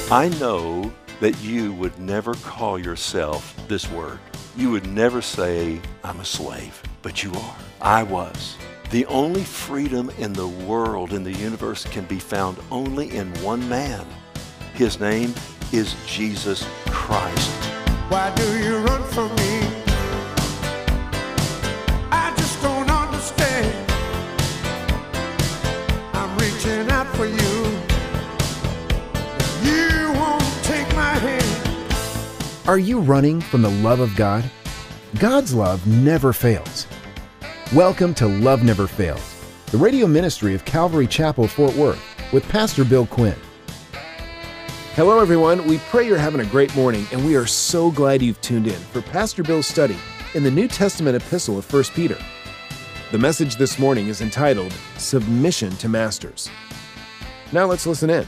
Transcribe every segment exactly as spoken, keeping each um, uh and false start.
I know that you would never call yourself this word. You would never say, I'm a slave, but you are. I was. The only freedom in the world, in the universe, can be found only in one man. His name is Jesus Christ. Why do you run from me? I just don't understand. I'm reaching out for you. You won't take my hand. Are you running from the love of God? God's love never fails. Welcome to Love Never Fails, the radio ministry of Calvary Chapel, Fort Worth, with Pastor Bill Quinn. Hello, everyone. We pray you're having a great morning, and we are so glad you've tuned in for Pastor Bill's study in the New Testament epistle of First Peter. The message this morning is entitled, Submission to Masters. Now let's listen in.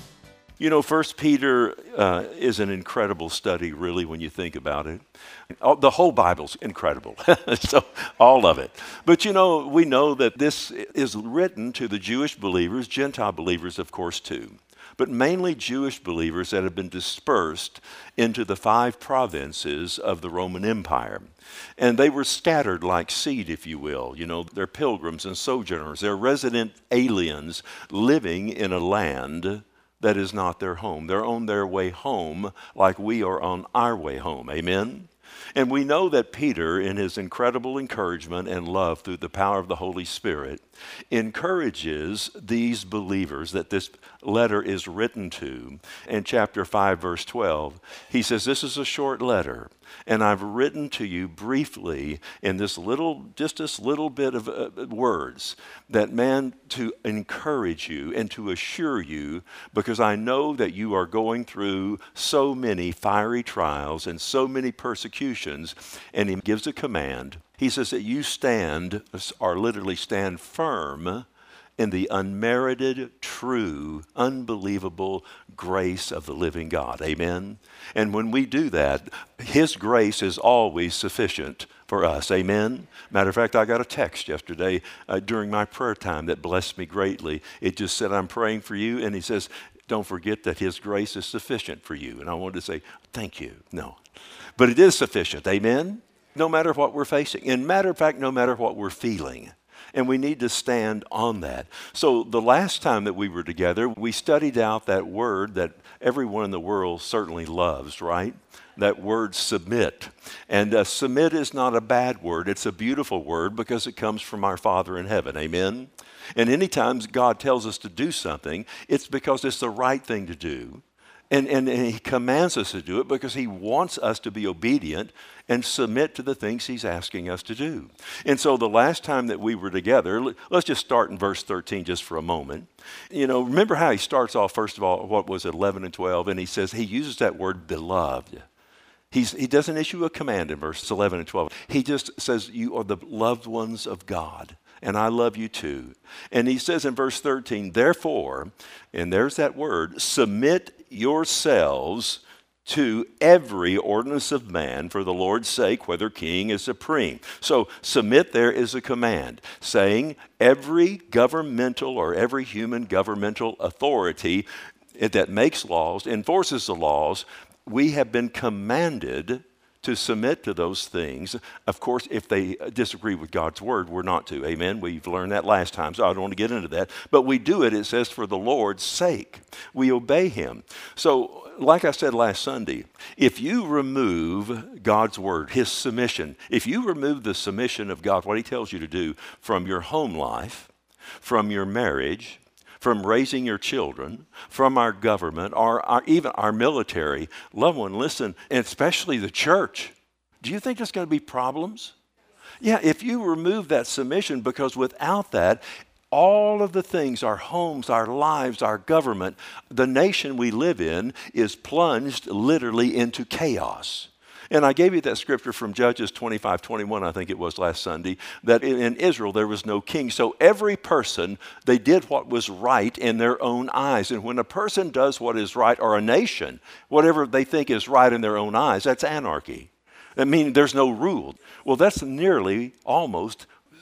You know, First Peter uh, is an incredible study, really, when you think about it. All, the whole Bible's incredible, so all of it. But you know, we know that this is written to the Jewish believers, Gentile believers, of course, too. But mainly Jewish believers that have been dispersed into the five provinces of the Roman Empire. And they were scattered like seed, if you will. You know, they're pilgrims and sojourners. They're resident aliens living in a land that is not their home. They're on their way home like we are on our way home. Amen? And we know that Peter, in his incredible encouragement and love through the power of the Holy Spirit, encourages these believers that this letter is written to. In chapter five, verse twelve, he says, this is a short letter, and I've written to you briefly in this little, just this little bit of uh, words, that man, to encourage you and to assure you, because I know that you are going through so many fiery trials and so many persecutions, and he gives a command. He says that you stand, or literally stand firm, in the unmerited, true, unbelievable grace of the living God. Amen? And when we do that, His grace is always sufficient for us. Amen? Matter of fact, I got a text yesterday uh, during my prayer time that blessed me greatly. It just said, I'm praying for you, and he says, don't forget that His grace is sufficient for you. And I wanted to say, thank you. No. But it is sufficient. Amen? No matter what we're facing. And matter of fact, no matter what we're feeling. And we need to stand on that. So the last time that we were together, we studied out that word that everyone in the world certainly loves, right? That word submit. And uh, submit is not a bad word. It's a beautiful word because it comes from our Father in heaven. Amen? And anytime God tells us to do something, it's because it's the right thing to do. And, and, and He commands us to do it because He wants us to be obedient and submit to the things He's asking us to do. And so the last time that we were together, let's just start in verse thirteen just for a moment. You know, remember how he starts off, first of all, what was it, eleven and twelve, and he says, he uses that word beloved. He's, he doesn't issue a command in verses eleven and twelve. He just says, you are the loved ones of God. And I love you too. And he says in verse thirteen, therefore, and there's that word, submit yourselves to every ordinance of man for the Lord's sake, whether king is supreme. So submit there is a command saying every governmental or every human governmental authority that makes laws, enforces the laws, we have been commanded to submit to those things. Of course, if they disagree with God's word, we're not to. Amen? We've learned that last time, so I don't want to get into that. But we do it, it says, for the Lord's sake. We obey Him. So, like I said last Sunday, if you remove God's word, His submission, if you remove the submission of God, what He tells you to do from your home life, from your marriage, from raising your children, from our government, or our, even our military. Loved one, listen, and especially the church. Do you think there's going to be problems? Yeah, if you remove that submission, because without that, all of the things, our homes, our lives, our government, the nation we live in is plunged literally into chaos. And I gave you that scripture from Judges twenty-five twenty-one, I think it was last Sunday, that in Israel there was no king. So every person, they did what was right in their own eyes. And when a person does what is right, or a nation, whatever they think is right in their own eyes, that's anarchy. I mean, there's no rule. Well, that's nearly almost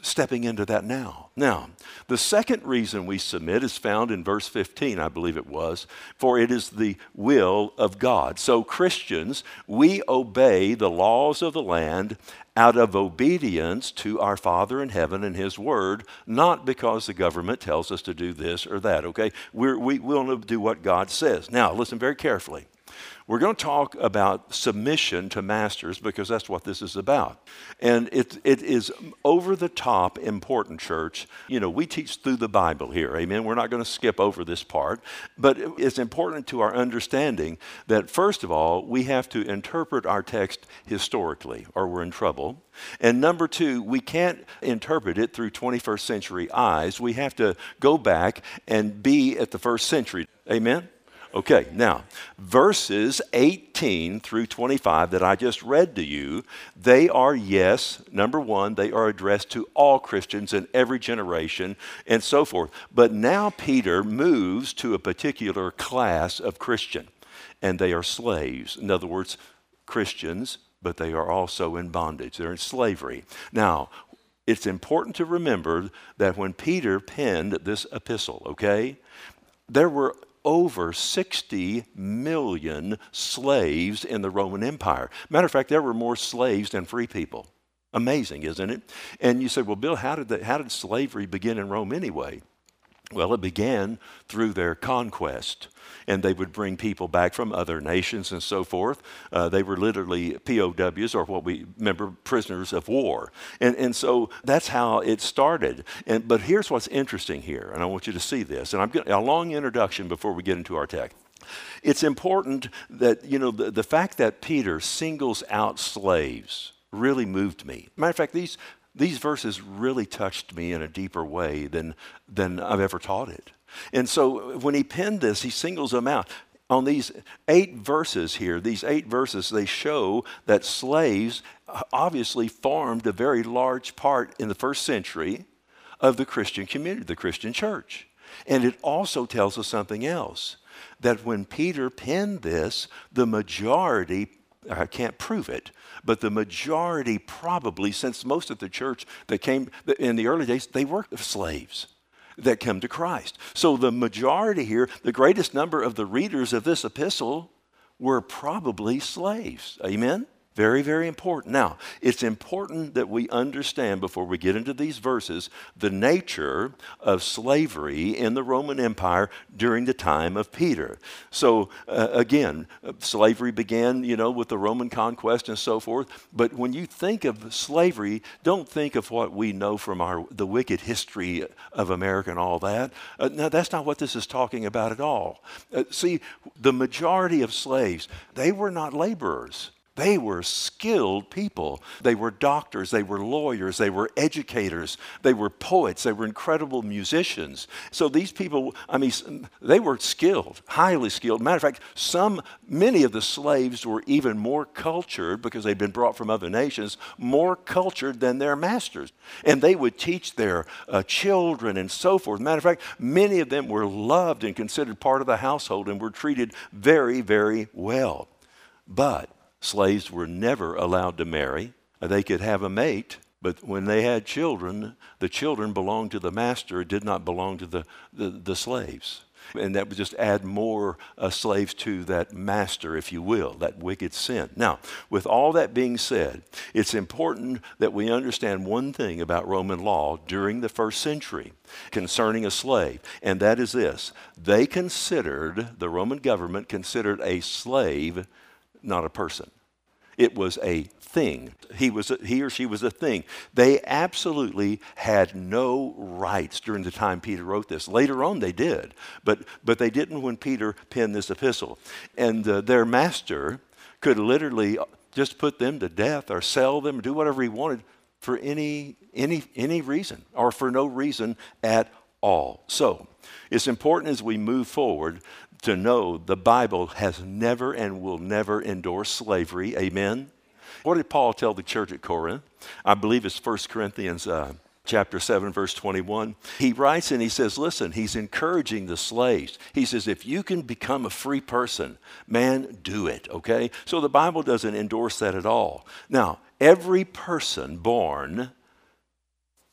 stepping into that now. Now, the second reason we submit is found in verse fifteen, I believe it was, for it is the will of God. So Christians, we obey the laws of the land out of obedience to our Father in heaven and His Word, not because the government tells us to do this or that, okay? We're, we will do what God says. Now, listen very carefully. We're going to talk about submission to masters because that's what this is about. And it, it is over-the-top important, church. You know, we teach through the Bible here, amen? We're not going to skip over this part. But it's important to our understanding that, first of all, we have to interpret our text historically or we're in trouble. And number two, we can't interpret it through twenty-first century eyes. We have to go back and be at the first century, amen? Okay, now, verses eighteen through twenty-five that I just read to you, they are, yes, number one, they are addressed to all Christians in every generation and so forth. But now Peter moves to a particular class of Christian, and they are slaves. In other words, Christians, but they are also in bondage. They're in slavery. Now, it's important to remember that when Peter penned this epistle, okay, there were over sixty million slaves in the Roman Empire. Matter of fact, there were more slaves than free people. Amazing, isn't it? And you say, well, Bill, how did, that, how did slavery begin in Rome anyway? Well, it began through their conquest, and they would bring people back from other nations and so forth. Uh, they were literally P O Ws, or what we remember, prisoners of war. And, and so that's how it started. And, but here's what's interesting here, and I want you to see this. And I'm getting a long introduction before we get into our text. It's important that, you know, the, the fact that Peter singles out slaves really moved me. Matter of fact, these These verses really touched me in a deeper way than, than I've ever taught it. And so when he penned this, he singles them out. On these eight verses here, these eight verses, they show that slaves obviously formed a very large part in the first century of the Christian community, the Christian church. And it also tells us something else, that when Peter penned this, the majority, I can't prove it, but the majority probably, since most of the church that came in the early days, they were slaves that come to Christ. So the majority here, the greatest number of the readers of this epistle were probably slaves. Amen? Very, very important. Now, it's important that we understand before we get into these verses the nature of slavery in the Roman Empire during the time of Peter. So uh, again, slavery began, you know, with the Roman conquest and so forth. But when you think of slavery, don't think of what we know from our the wicked history of America and all that. Uh, now, that's not what this is talking about at all. Uh, see, the majority of slaves, they were not laborers. They were skilled people. They were doctors, they were lawyers, they were educators, they were poets, they were incredible musicians. So these people, I mean, they were skilled, highly skilled. Matter of fact, some, many of the slaves were even more cultured because they'd been brought from other nations, more cultured than their masters. And they would teach their uh, children and so forth. Matter of fact, many of them were loved and considered part of the household and were treated very, very well. But slaves were never allowed to marry. They could have a mate, but when they had children, the children belonged to the master, did not belong to the, the, the slaves. And that would just add more uh, slaves to that master, if you will, that wicked sin. Now, with all that being said, it's important that we understand one thing about Roman law during the first century concerning a slave, and that is this. They considered, the Roman government considered a slave not a person. It was a thing. He was a, he or she was a thing. They absolutely had no rights during the time Peter wrote this. Later on they did, but but they didn't when Peter penned this epistle. And uh, their master could literally just put them to death or sell them, do whatever he wanted for any any any reason or for no reason at all. So it's important as we move forward to know the Bible has never and will never endorse slavery. Amen? What did Paul tell the church at Corinth? I believe it's First Corinthians uh, chapter seven, verse twenty-one. He writes and he says, listen, he's encouraging the slaves. He says, if you can become a free person, man, do it, okay? So the Bible doesn't endorse that at all. Now, every person born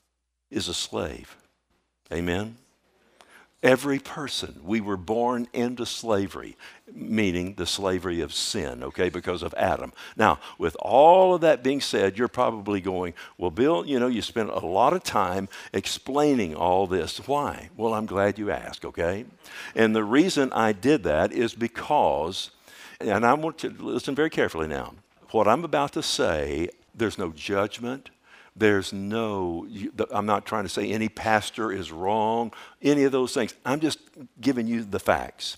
is a slave. Amen? Every person, we were born into slavery, meaning the slavery of sin, okay, because of Adam. Now, with all of that being said, you're probably going, well, Bill, you know, you spent a lot of time explaining all this. Why? Well, I'm glad you asked, okay? And the reason I did that is because, and I want to listen very carefully now, what I'm about to say, there's no judgment. There's no, I'm not trying to say any pastor is wrong, any of those things. I'm just giving you the facts.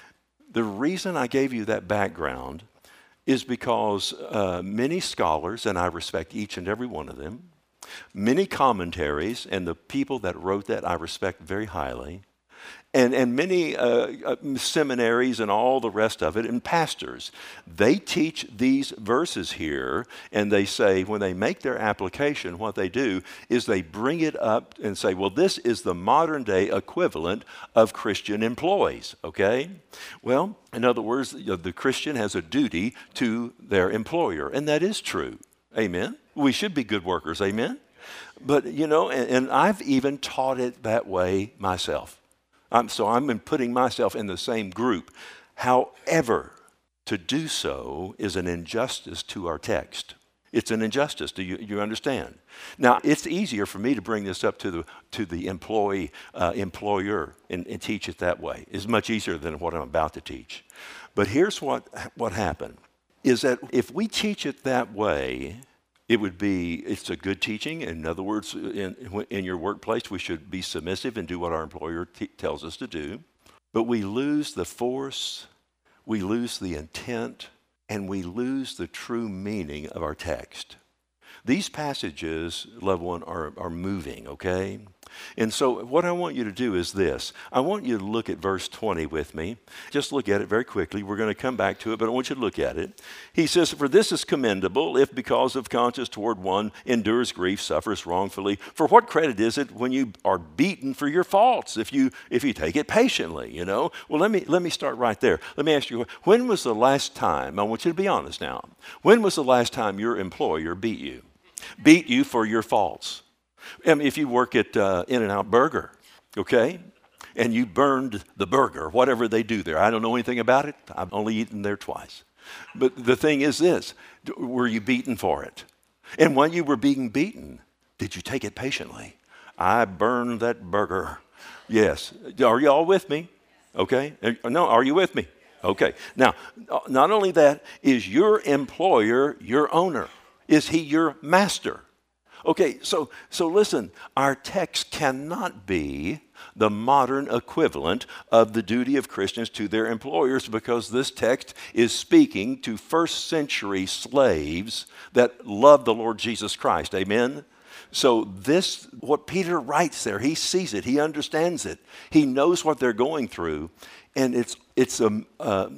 The reason I gave you that background is because uh, many scholars, and I respect each and every one of them, many commentaries, and the people that wrote that I respect very highly, And, and many uh, uh, seminaries and all the rest of it, and pastors, they teach these verses here, and they say when they make their application, what they do is they bring it up and say, well, this is the modern day equivalent of Christian employees, okay? Well, in other words, you know, the Christian has a duty to their employer, and that is true, amen? We should be good workers, amen? But, you know, and, and I've even taught it that way myself. Um, so I'm putting myself in the same group. However, to do so is an injustice to our text. It's an injustice. Do you, you understand? Now, it's easier for me to bring this up to the to the employee, uh, employer and, and teach it that way. It's much easier than what I'm about to teach. But here's what, what happened, is that if we teach it that way, it would be, it's a good teaching. In other words, in, in your workplace, we should be submissive and do what our employer t- tells us to do. But we lose the force, we lose the intent, and we lose the true meaning of our text. These passages, loved one, are, are moving, okay? And so what I want you to do is this. I want you to look at verse twenty with me. Just look at it very quickly. We're going to come back to it, but I want you to look at it. He says, for this is commendable if because of conscience toward one endures grief, suffers wrongfully. For what credit is it when you are beaten for your faults, if you if you take it patiently, you know? Well, let me let me start right there. Let me ask you, when was the last time, I want you to be honest now, when was the last time your employer beat you? Beat you for your faults? I mean, if you work at uh, In-N-Out Burger, okay, and you burned the burger, whatever they do there. I don't know anything about it. I've only eaten there twice. But the thing is this, were you beaten for it? And when you were being beaten, did you take it patiently? I burned that burger. Yes. Are you all with me? Okay. No, are you with me? Okay. Now, not only that, is your employer your owner? Is he your master? Okay, so so listen, our text cannot be the modern equivalent of the duty of Christians to their employers, because this text is speaking to first century slaves that love the Lord Jesus Christ. Amen? So this, what Peter writes there, he sees it, he understands it, he knows what they're going through, and it's it's um, uh,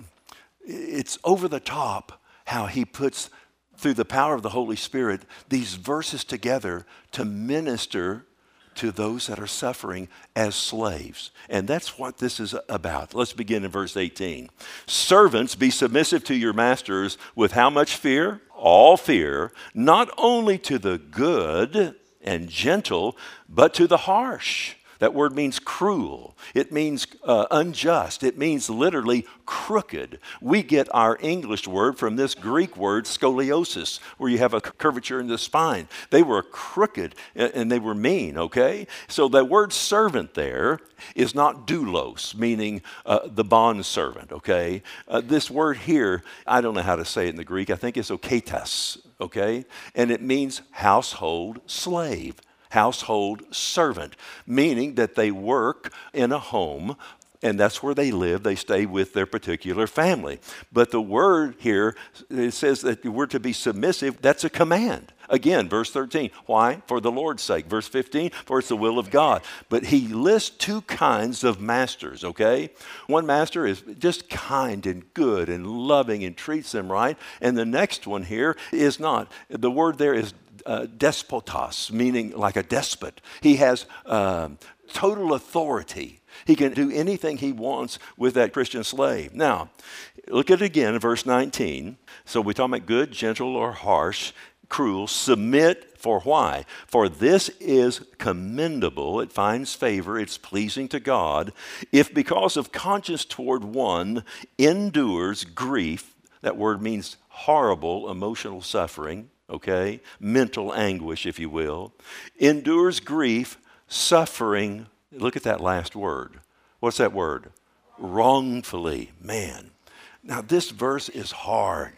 it's over the top how he puts, through the power of the Holy Spirit, these verses together to minister to those that are suffering as slaves. And that's what this is about. Let's begin in verse eighteen. Servants, be submissive to your masters with how much fear? All fear, not only to the good and gentle, but to the harsh. That word means cruel. It means uh, unjust. It means literally crooked. We get our English word from this Greek word scoliosis, where you have a curvature in the spine. They were crooked and they were mean, okay? So that word servant there is not doulos, meaning uh, the bond servant, okay? Uh, this word here, I don't know how to say it in the Greek. I think it's oketas, okay? And it means household slave. Household servant, meaning that they work in a home, and that's where they live. They stay with their particular family. But the word here, it says that we're to be submissive. That's a command. Again, verse thirteen. Why? For the Lord's sake. Verse fifteen, for it's the will of God. But he lists two kinds of masters, okay? One master is just kind and good and loving and treats them right. And the next one here is not. The word there is Uh, despotos, meaning like a despot. He has um, total authority. He can do anything he wants with that Christian slave. Now, look at it again in verse nineteen. So we're talking about good, gentle, or harsh. cruel. Submit for why? For this is commendable. It finds favor. It's pleasing to God. If because of conscience toward one endures grief, that word means horrible emotional suffering, okay? Mental anguish, if you will. Endures grief, suffering. Look at that last word. What's that word? Wrongfully. Man. Now, this verse is hard.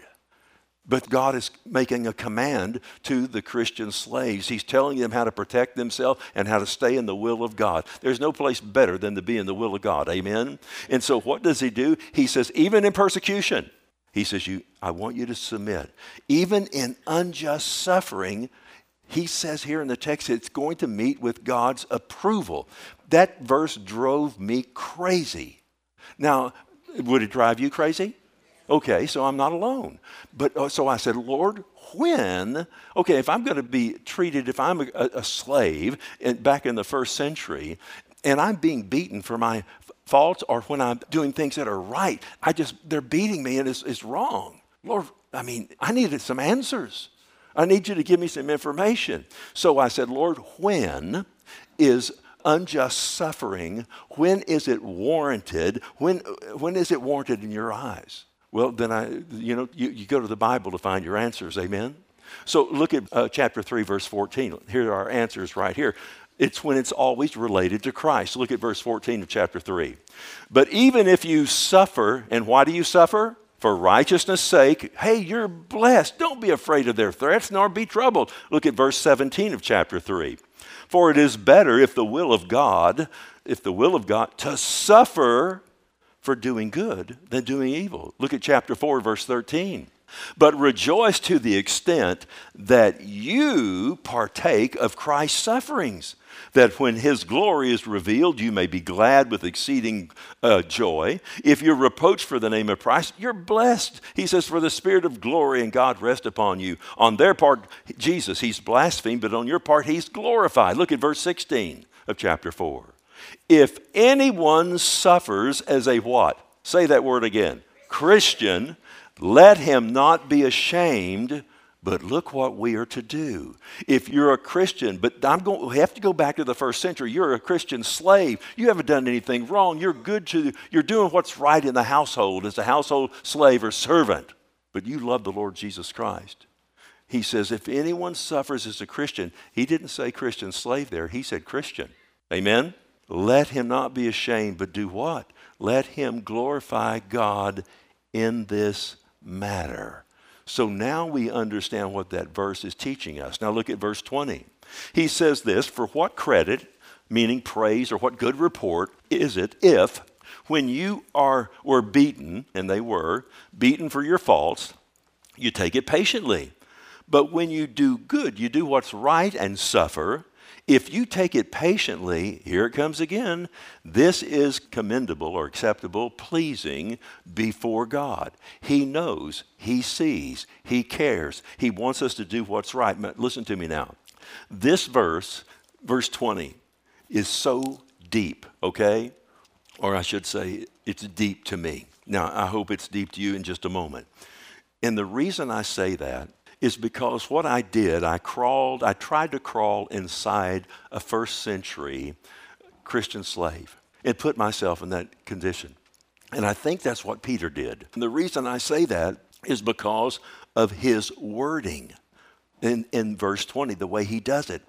But God is making a command to the Christian slaves. He's telling them how to protect themselves and how to stay in the will of God. There's no place better than to be in the will of God. Amen? And so what does he do? He says, even in persecution, he says, "You, I want you to submit. Even in unjust suffering," he says here in the text, it's going to meet with God's approval. That verse drove me crazy. Now, would it drive you crazy? Okay, so I'm not alone. But uh, so I said, Lord, when? Okay, if I'm going to be treated, if I'm a, a slave in, back in the first century, and I'm being beaten for my f- faults, or when I'm doing things that are right, I just, they're beating me and it's, it's wrong. Lord, I mean, I needed some answers. I need you to give me some information. So I said, Lord, when is unjust suffering, when is it warranted? When, when is it warranted in your eyes? Well, then I, you know, you, you go to the Bible to find your answers, amen? So look at uh, chapter three, verse fourteen. Here are our answers right here. It's when it's always related to Christ. Look at verse fourteen of chapter three. But even if you suffer, and why do you suffer? For righteousness' sake, hey, you're blessed. Don't be afraid of their threats, nor be troubled. Look at verse seventeen of chapter three. For it is better if the will of God, if the will of God, to suffer for doing good than doing evil. Look at chapter four, verse thirteen. But rejoice to the extent that you partake of Christ's sufferings, that when his glory is revealed, you may be glad with exceeding uh, joy. If you're reproached for the name of Christ, you're blessed. He says, for the spirit of glory and God rest upon you. On their part, Jesus, he's blasphemed, but on your part, he's glorified. Look at verse sixteen of chapter four. If anyone suffers as a what? Say that word again. Christian, let him not be ashamed, but look what we are to do. If you're a Christian, but I'm going, we have to go back to the first century. You're a Christian slave. You haven't done anything wrong. You're good to, you're doing what's right in the household as a household slave or servant. But you love the Lord Jesus Christ. He says, if anyone suffers as a Christian, he didn't say Christian slave there. He said Christian. Amen? Let him not be ashamed, but do what? Let him glorify God in this matter. So now we understand what that verse is teaching us. Now look at verse twenty. He says this, for what credit, meaning praise, or what good report is it if when you are were beaten, and they were, beaten for your faults, you take it patiently. But when you do good, you do what's right and suffer, if you take it patiently, here it comes again, this is commendable or acceptable, pleasing before God. He knows, he sees, he cares. He wants us to do what's right. Listen to me now. This verse, verse twenty, is so deep, okay? Or I should say, it's deep to me. Now, I hope it's deep to you in just a moment. And the reason I say that is because what I did, I crawled, I tried to crawl inside a first century Christian slave and put myself in that condition. And I think that's what Peter did. And the reason I say that is because of his wording in, in verse twenty, the way he does it.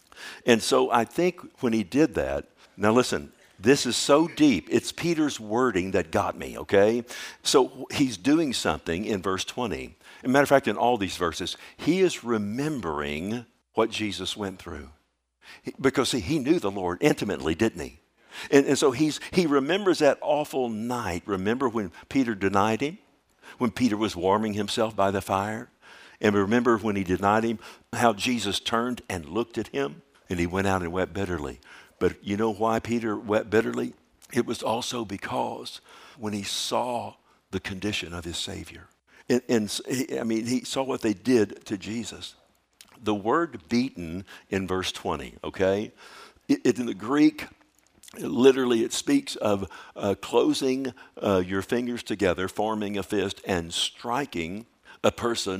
And so I think when he did that, now listen, this is so deep. It's Peter's wording that got me, okay? So he's doing something in verse twenty. As a matter of fact, in all these verses, he is remembering what Jesus went through. Because see, he knew the Lord intimately, didn't he? And, and so he's, he remembers that awful night. Remember when Peter denied him? When Peter was warming himself by the fire? And remember when he denied him, how Jesus turned and looked at him? And he went out and wept bitterly. But you know why Peter wept bitterly? It was also because when he saw the condition of his Savior. And, and I mean, he saw what they did to Jesus. The word beaten in verse twenty, okay? It, it, in the Greek, literally it speaks of uh, closing uh, your fingers together, forming a fist, and striking a person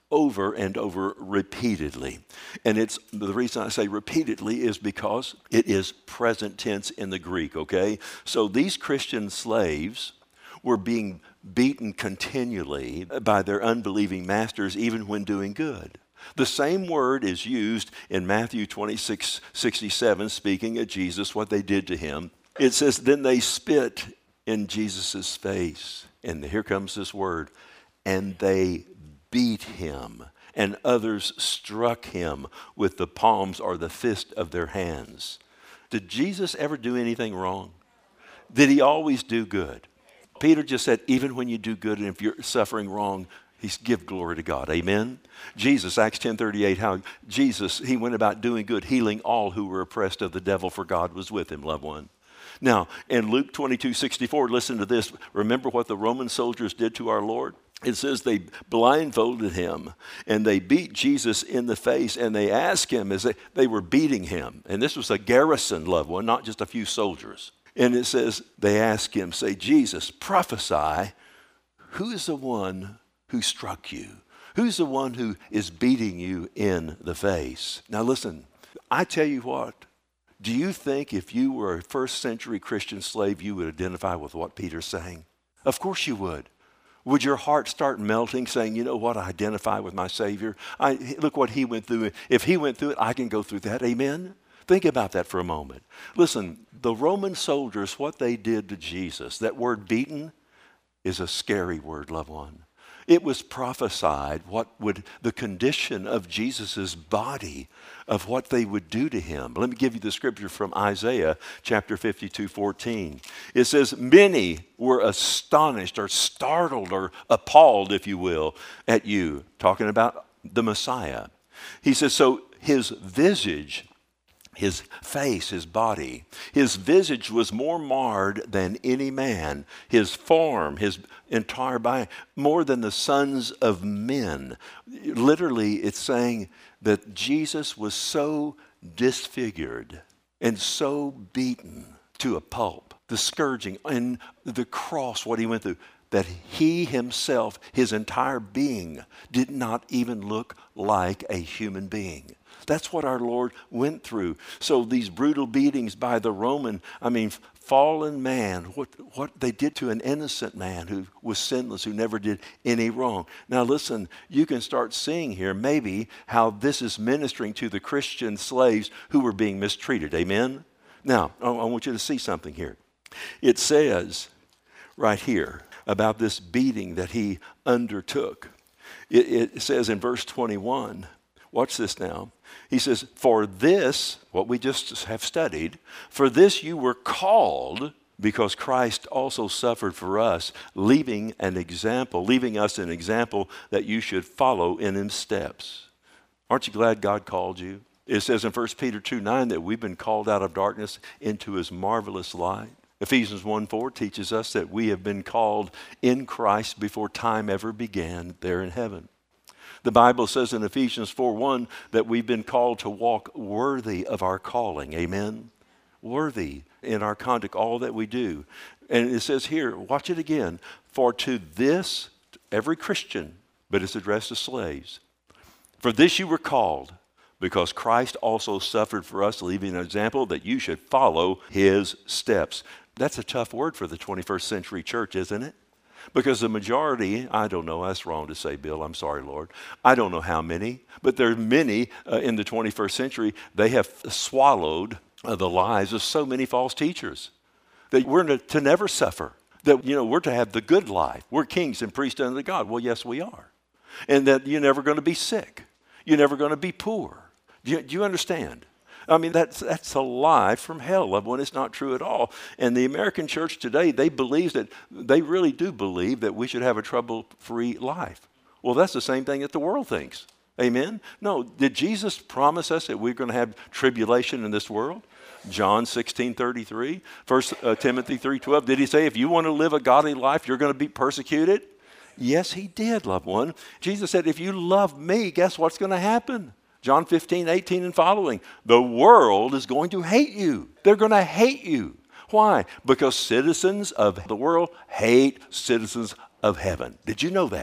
over and over repeatedly. And it's the reason I say repeatedly is because it is present tense in the Greek, okay? So these Christian slaves were being beaten continually by their unbelieving masters, even when doing good. The same word is used in Matthew twenty-six sixty-seven, speaking of Jesus, what they did to him. It says, then they spit in Jesus' face. And here comes this word, and they beat him. And others struck him with the palms or the fist of their hands. Did Jesus ever do anything wrong? Did he always do good? Peter just said, even when you do good and if you're suffering wrong, he's give glory to God. Amen? Jesus, Acts ten thirty-eight, how Jesus, he went about doing good, healing all who were oppressed of the devil, for God was with him, loved one. Now, in Luke twenty-two sixty-four, listen to this. Remember what the Roman soldiers did to our Lord? It says they blindfolded him and they beat Jesus in the face, and they asked him as they, they were beating him. And this was a garrison, loved one, not just a few soldiers. And it says they asked him, say, Jesus, prophesy, who is the one who struck you? Who's the one who is beating you in the face? Now listen, I tell you what, do you think if you were a first century Christian slave, you would identify with what Peter's saying? Of course you would. Would your heart start melting, saying, you know what, I identify with my Savior. I, look what he went through. If he went through it, I can go through that. Amen? Think about that for a moment. Listen, the Roman soldiers, what they did to Jesus, that word beaten is a scary word, loved one. It was prophesied what would the condition of Jesus' body, of what they would do to him. Let me give you the scripture from Isaiah chapter fifty-two, fourteen. It says, many were astonished or startled or appalled, if you will, at you. Talking about the Messiah. He says, so his visage, his face, his body, his visage was more marred than any man. His form, his entire body, more than the sons of men. Literally, it's saying that Jesus was so disfigured and so beaten to a pulp, the scourging and the cross, what he went through, that he himself, his entire being, did not even look like a human being. That's what our Lord went through. So these brutal beatings by the Roman, I mean, fallen man, what, what they did to an innocent man who was sinless, who never did any wrong. Now listen, you can start seeing here maybe how this is ministering to the Christian slaves who were being mistreated. Amen? Now, I, I want you to see something here. It says right here about this beating that he undertook. It, it says in verse twenty-one, watch this now. He says, for this, what we just have studied, for this you were called, because Christ also suffered for us, leaving an example, leaving us an example that you should follow in his steps. Aren't you glad God called you? It says in First Peter two nine that we've been called out of darkness into his marvelous light. Ephesians one four teaches us that we have been called in Christ before time ever began there in heaven. The Bible says in Ephesians four one that we've been called to walk worthy of our calling. Amen? Worthy in our conduct, all that we do. And it says here, watch it again, for to this, every Christian, but it's addressed to slaves, for this you were called, because Christ also suffered for us, leaving an example that you should follow his steps. That's a tough word for the twenty-first century church, isn't it? Because the majority, I don't know, that's wrong to say, Bill, I'm sorry, Lord. I don't know how many, but there are many uh, in the twenty-first century, they have swallowed uh, the lies of so many false teachers. That we're to, to never suffer, that, you know, we're to have the good life. We're kings and priests unto God. Well, yes, we are. And that you're never going to be sick. You're never going to be poor. Do you, do you understand? I mean, that's, that's a lie from hell, loved one. It's not true at all. And the American church today, they believe that, they really do believe that we should have a trouble-free life. Well, that's the same thing that the world thinks. Amen? No, did Jesus promise us that we're going to have tribulation in this world? John sixteen thirty-three, First uh, Timothy three twelve. Did he say if you want to live a godly life, you're going to be persecuted? Yes, he did, loved one. Jesus said, if you love me, guess what's going to happen? John fifteen, eighteen and following. The world is going to hate you. They're going to hate you. Why? Because citizens of the world hate citizens of heaven. Did you know that?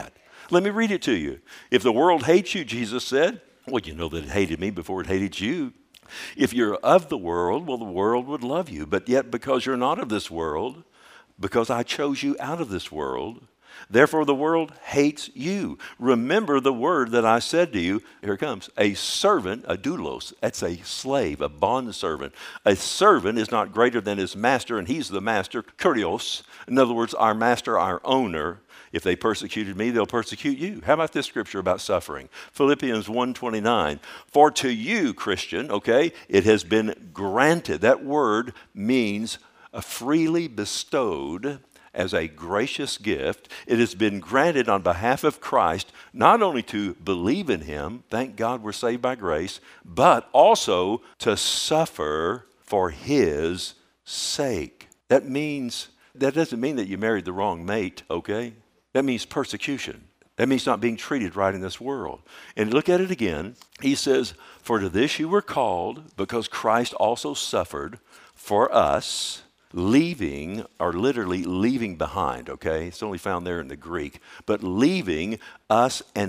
Let me read it to you. If the world hates you, Jesus said, well, you know that it hated me before it hated you. If you're of the world, well, the world would love you. But yet because you're not of this world, because I chose you out of this world, therefore the world hates you. Remember the word that I said to you. Here it comes. A servant, a doulos, that's a slave, a bondservant. A servant is not greater than his master, and he's the master, kurios. In other words, our master, our owner. If they persecuted me, they'll persecute you. How about this scripture about suffering? Philippians one twenty-nine. For to you, Christian, okay, it has been granted. That word means a freely bestowed as a gracious gift. It has been granted on behalf of Christ, not only to believe in him, thank God we're saved by grace, but also to suffer for his sake. That means, that doesn't mean that you married the wrong mate, okay? That means persecution. That means not being treated right in this world. And look at it again. He says, for to this you were called, because Christ also suffered for us, leaving, or literally leaving behind, okay? It's only found there in the Greek. But leaving us an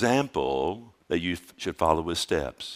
example that you should follow his steps.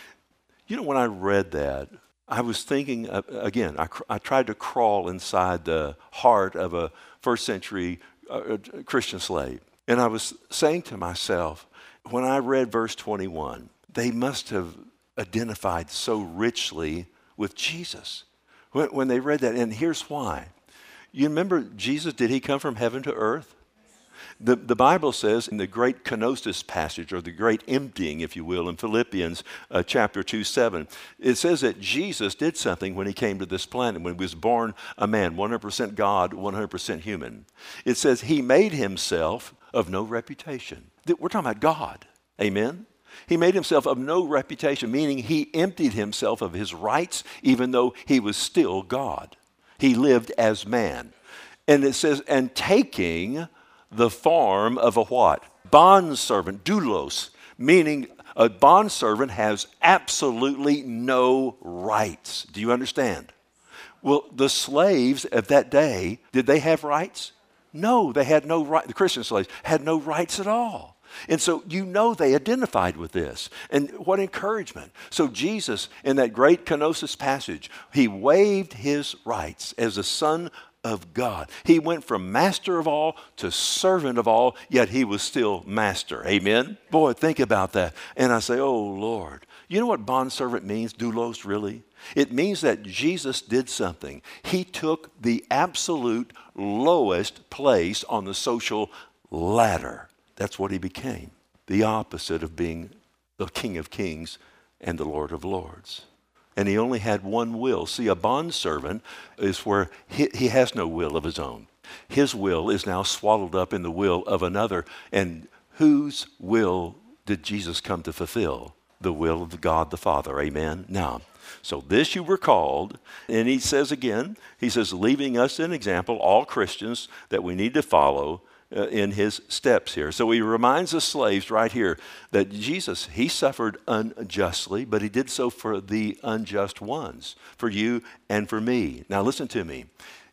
You know, when I read that, I was thinking, uh, again, I, I tried to crawl inside the heart of a first century uh, Christian slave. And I was saying to myself, when I read verse twenty-one, they must have identified so richly with Jesus. When, when they read that, and here's why. You remember Jesus, did he come from heaven to earth? The, the Bible says in the great kenosis passage, or the great emptying, if you will, in Philippians uh, chapter two, seven, it says that Jesus did something when he came to this planet, when he was born a man, one hundred percent God, one hundred percent human. It says he made himself of no reputation. We're talking about God. Amen? He made himself of no reputation, meaning he emptied himself of his rights, even though he was still God. He lived as man. And it says, and taking the form of a what? Bondservant, doulos, meaning a bondservant has absolutely no rights. Do you understand? Well, the slaves of that day, did they have rights? No, they had no right. The Christian slaves had no rights at all. And so you know they identified with this. And what encouragement. So Jesus, in that great kenosis passage, he waived his rights as a son of God. He went from master of all to servant of all, yet he was still master. Amen? Boy, think about that. And I say, oh, Lord. You know what bondservant means, doulos, really? It means that Jesus did something. He took the absolute lowest place on the social ladder. That's what he became. The opposite of being the King of Kings and the Lord of Lords. And he only had one will. See, a bondservant is where he, he has no will of his own. His will is now swallowed up in the will of another. And whose will did Jesus come to fulfill? The will of God the Father. Amen? Now, so this you were called. And he says again, he says, leaving us an example, all Christians, that we need to follow Uh, in his steps here. So he reminds the slaves right here that Jesus, he suffered unjustly, but he did so for the unjust ones, for you and for me. Now listen to me.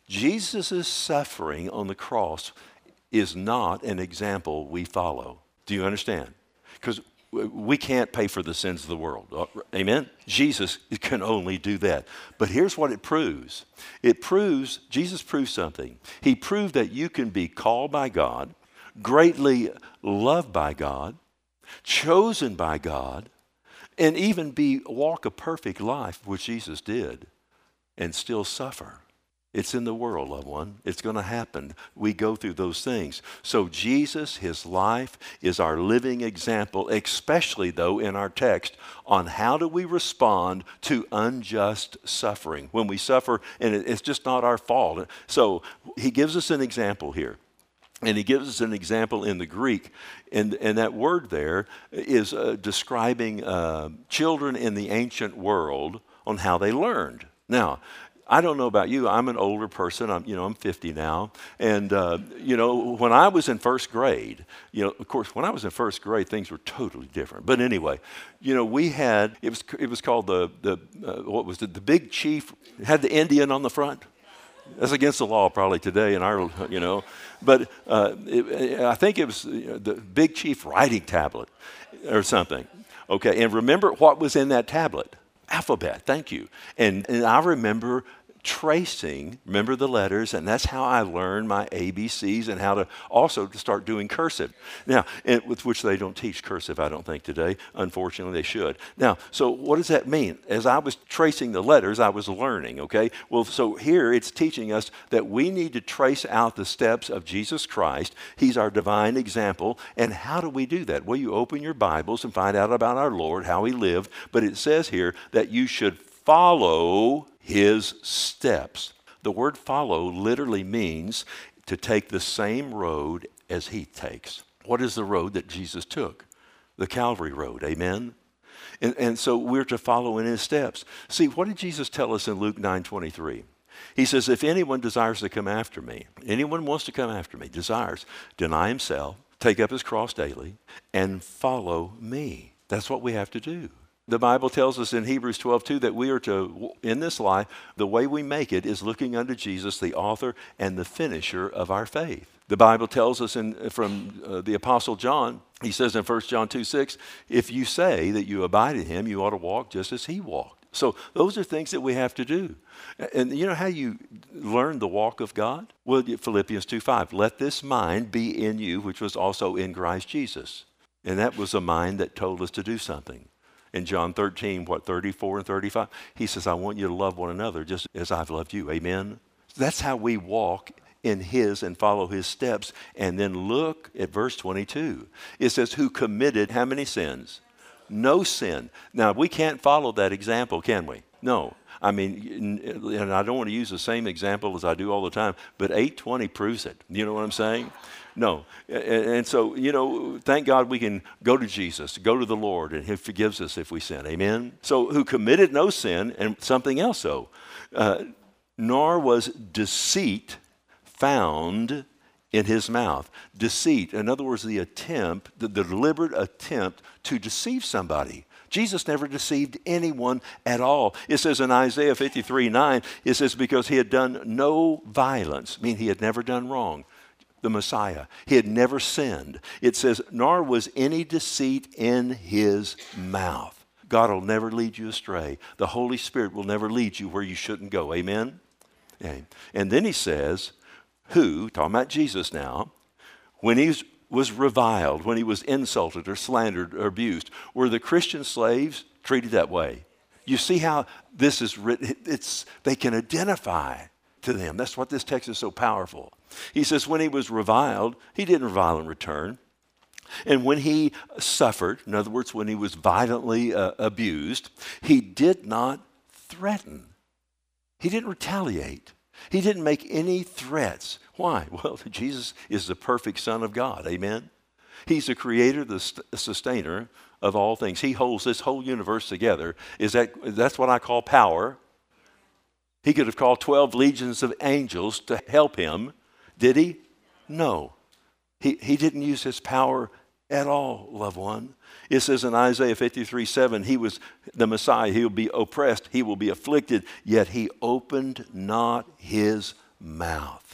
Jesus' suffering on the cross is not an example we follow. Do you understand? Because we can't pay for the sins of the world. Amen? Jesus can only do that. But here's what it proves. It proves, Jesus proves something. He proved that you can be called by God, greatly loved by God, chosen by God, and even be walk a perfect life, which Jesus did, and still suffer. It's in the world, loved one. It's going to happen. We go through those things. So Jesus, his life, is our living example, especially, though, in our text, on how do we respond to unjust suffering. When we suffer, and it's just not our fault. So he gives us an example here. And he gives us an example in the Greek. And, and that word there is uh, describing uh, children in the ancient world on how they learned. Now, I don't know about you. I'm an older person. I'm, you know, I'm fifty now. And, uh, you know, when I was in first grade, you know, of course, when I was in first grade, things were totally different. But anyway, you know, we had, it was it was called the, the uh, what was it, the Big Chief, had the Indian on the front. That's against the law probably today in our, you know. But uh, it, I think it was the Big Chief writing tablet or something. Okay, and remember what was in that tablet? Alphabet, thank you. And, and I remember tracing, remember the letters, and that's how I learned my A B Cs and how to also to start doing cursive. Now, and with which they don't teach cursive, I don't think today. Unfortunately, they should. Now, so what does that mean? As I was tracing the letters, I was learning, okay? Well, so here it's teaching us that we need to trace out the steps of Jesus Christ. He's our divine example. And how do we do that? Well, you open your Bibles and find out about our Lord, how he lived. But it says here that you should follow his steps. The word follow literally means to take the same road as he takes. What is the road that Jesus took? The Calvary road, amen? And, and so we're to follow in his steps. See, what did Jesus tell us in Luke nine twenty-three? He says, if anyone desires to come after me, anyone wants to come after me, desires, deny himself, take up his cross daily, and follow me. That's what we have to do. The Bible tells us in Hebrews twelve two that we are to, in this life, the way we make it is looking unto Jesus, the author and the finisher of our faith. The Bible tells us in, from uh, the Apostle John, he says in First John two six, if you say that you abide in him, you ought to walk just as he walked. So those are things that we have to do. And you know how you learn the walk of God? Well, Philippians two five, let this mind be in you, which was also in Christ Jesus. And that was a mind that told us to do something. In John thirteen, what, thirty-four and thirty-five, he says, I want you to love one another just as I've loved you. Amen? That's how we walk in his and follow his steps. And then look at verse twenty-two. It says, who committed how many sins? No sin. Now, we can't follow that example, can we? No. I mean, and I don't want to use the same example as I do all the time, but eight twenty proves it. You know what I'm saying? No. And so, you know, thank God we can go to Jesus, go to the Lord, and he forgives us if we sin. Amen? So, who committed no sin, and something else, though, uh, nor was deceit found in his mouth. Deceit, in other words, the attempt, the, the deliberate attempt to deceive somebody. Jesus never deceived anyone at all. It says in Isaiah fifty-three nine, it says, because he had done no violence, meaning he had never done wrong. The Messiah. He had never sinned. It says, nor was any deceit in his mouth. God will never lead you astray. The Holy Spirit will never lead you where you shouldn't go. Amen? Okay. And then he says, who, talking about Jesus now, when he was reviled, when he was insulted or slandered or abused, were the Christian slaves treated that way? You see how this is written? It's, they can identify to them. That's what this text is so powerful. He says when he was reviled, he didn't revile in return. And when he suffered, in other words, when he was violently uh, abused, he did not threaten. He didn't retaliate. He didn't make any threats. Why? Well, Jesus is the perfect Son of God. Amen? He's the creator, the sustainer of all things. He holds this whole universe together. Is that, that's what I call power. He could have called twelve legions of angels to help him. Did he? No. He, he didn't use his power at all, loved one. It says in Isaiah fifty-three seven, he was the Messiah. He will be oppressed. He will be afflicted, yet he opened not his mouth.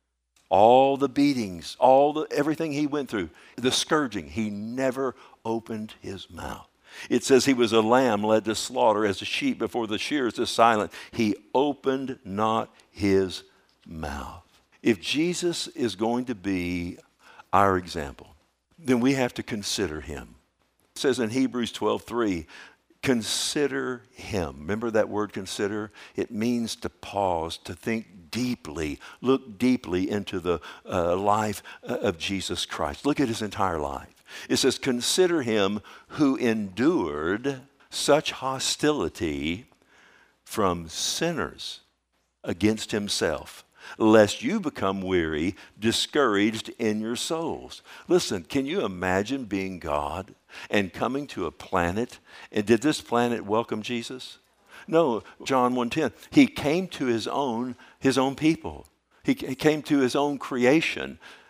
All the beatings, all the everything he went through, the scourging, he never opened his mouth. It says he was a lamb led to slaughter, as a sheep before the shearers is silent. He opened not his mouth. If Jesus is going to be our example, then we have to consider him. It says in Hebrews twelve three, consider him. Remember that word consider? It means to pause, to think deeply, look deeply into the uh, life of Jesus Christ. Look at his entire life. It says, consider him who endured such hostility from sinners against himself, lest you become weary, discouraged in your souls. Listen, can you imagine being God and coming to a planet? And did this planet welcome Jesus? No, John one ten, he came to his own, his own people. He came to his own creation.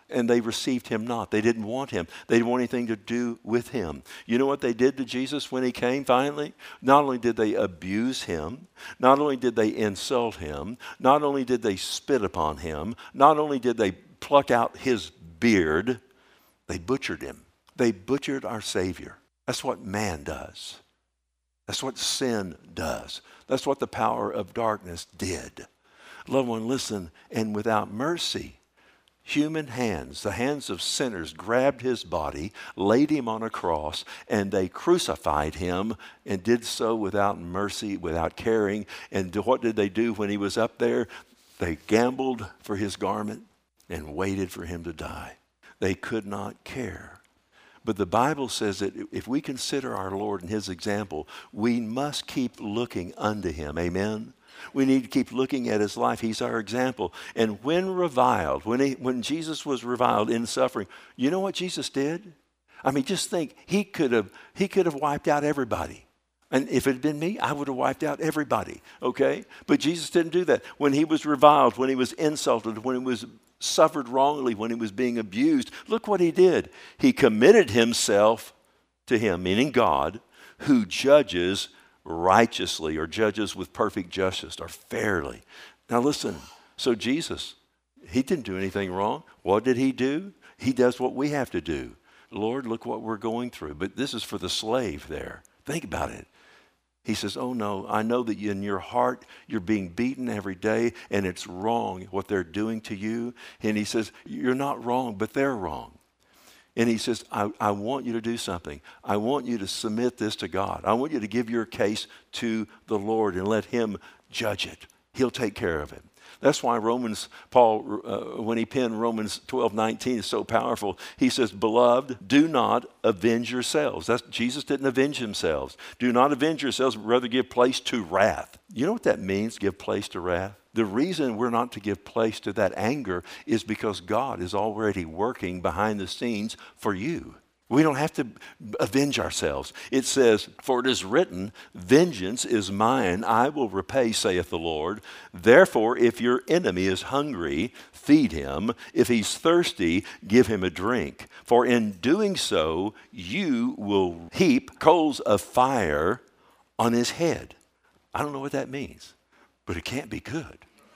and they received him not. They didn't want him. They didn't want anything to do with him. You know what they did to Jesus when he came finally? Not only did they abuse him, not only did they insult him, not only did they spit upon him, not only did they pluck out his beard, they butchered him. They butchered our Savior. That's what man does. That's what sin does. That's what the power of darkness did. Loved one, listen, and without mercy, human hands, the hands of sinners, grabbed his body, laid him on a cross, and they crucified him and did so without mercy, without caring. And what did they do when he was up there? They gambled for his garment and waited for him to die. They could not care. But the Bible says that if we consider our Lord and his example, we must keep looking unto him. Amen? We need to keep looking at his life. He's our example. And when reviled, when, he, when Jesus was reviled in suffering, you know what Jesus did? I mean, just think, he could have he could have wiped out everybody. And if it had been me, I would have wiped out everybody, okay? But Jesus didn't do that. When he was reviled, when he was insulted, when he was suffered wrongly, when he was being abused, look what he did. He committed himself to him, meaning God, who judges righteously or judges with perfect justice or fairly. Now listen, so Jesus, he didn't do anything wrong. What did he do? He does what we have to do. Lord, look what we're going through. But this is for the slave there. Think about it. He says, oh no, I know that in your heart you're being beaten every day and it's wrong what they're doing to you. And he says, you're not wrong, but they're wrong. And he says, I, I want you to do something. I want you to submit this to God. I want you to give your case to the Lord and let him judge it. He'll take care of it. That's why Romans, Paul, uh, when he penned Romans twelve nineteen, is so powerful. He says, beloved, do not avenge yourselves. That's, Jesus didn't avenge himself. Do not avenge yourselves, but rather give place to wrath. You know what that means, give place to wrath? The reason we're not to give place to that anger is because God is already working behind the scenes for you. We don't have to avenge ourselves. It says, for it is written, vengeance is mine, I will repay, saith the Lord. Therefore, if your enemy is hungry, feed him. If he's thirsty, give him a drink. For in doing so, you will heap coals of fire on his head. I don't know what that means, but it can't be good.